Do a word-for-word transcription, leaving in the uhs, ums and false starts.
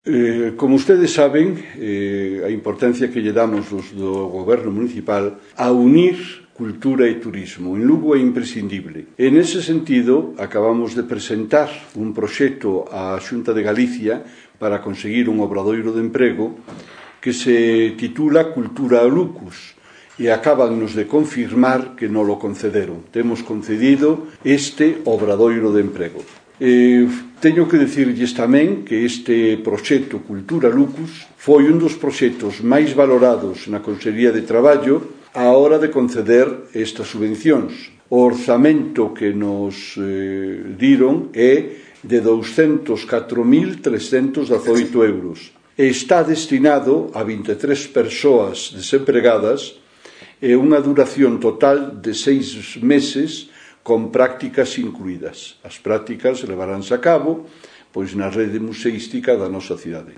Eh, como ustedes saben, eh, a importancia que lle damos os do goberno municipal a unir cultura e turismo. En Lugo é imprescindible. En ese sentido, acabamos de presentar un proxecto á Xunta de Galicia para conseguir un obradoiro de emprego que se titula Cultura a Lucus e acabannos de confirmar que non lo concederon. Temos concedido este obradoiro de emprego. Eh, teño que dicirlles tamén que este proxecto Cultura Lucus foi un dos proxectos máis valorados na Consellería de Traballo á hora de conceder estas subvencións. O orzamento que nos eh, diron é de douscentos catro mil trescentos dezaoito euros e está destinado a vinte e tres persoas desempregadas e unha duración total de seis meses con prácticas incluídas. As prácticas levaránse a cabo pois na rede museística da nosa cidade.